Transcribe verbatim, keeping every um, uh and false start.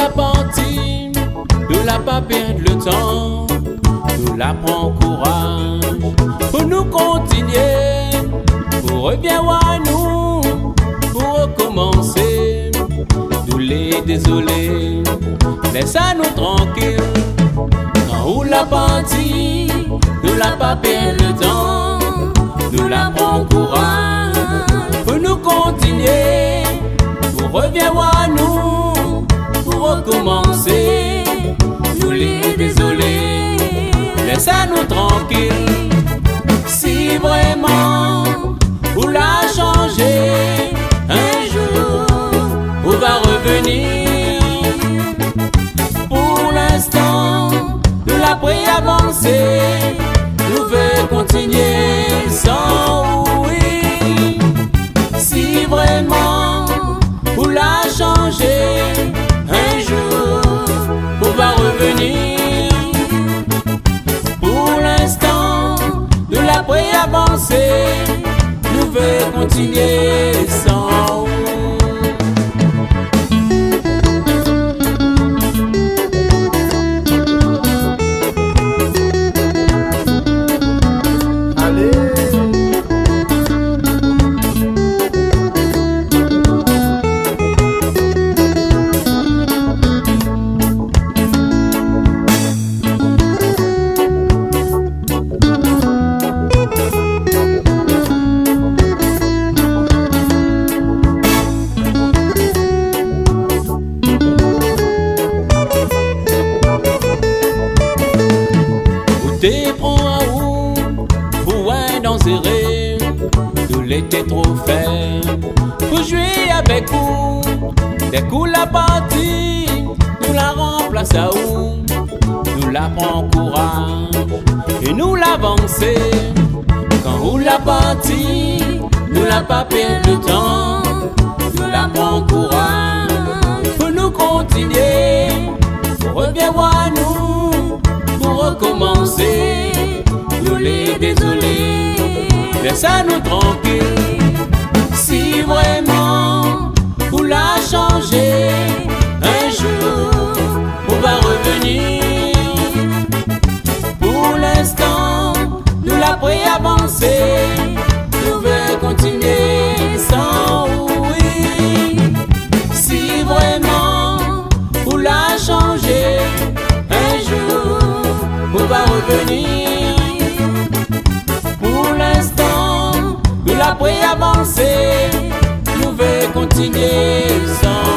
la partie, nous la pas perdre le temps, nous la prend courage pour nous continuer, pour revenir à nous, pour recommencer. Nous les désolés, laisse à nous tranquille. Quand on l'a partie, nous la pas perdre le temps, nous la prend courage pour nous continuer, pour revenir à nous, pour recommencer. Nous les désolés, laisse à nous tranquille. Si vraiment vous la changez, un jour vous va revenir. Pour l'instant, nous la pris avancer, nous veut continuer sans oui. Si vraiment vous la changez, un jour vous va revenir. Pour l'instant, nous la pris avancer, nous veut continuer sans oui. T'es prends à où pour un danser, nous l'étais trop faible pour jouer avec vous. Dès qu'on la partie, nous la remplace à où, nous la prend courage et nous l'avancer. Quand on la partie, nous la pas perdre le temps, nous la prend courage pour nous continuer, pour revenir à nous, pour recommencer. Nous les désolés, laisse à nous tranquille. Si vraiment vous la changez, un jour on va revenir. Pour l'instant, nous la pris avancer, nous veut continuer sans oui. Si vraiment vous la changez, un jour on va revenir. Pour l'instant, nous la pris avancer, nous veut continuer sans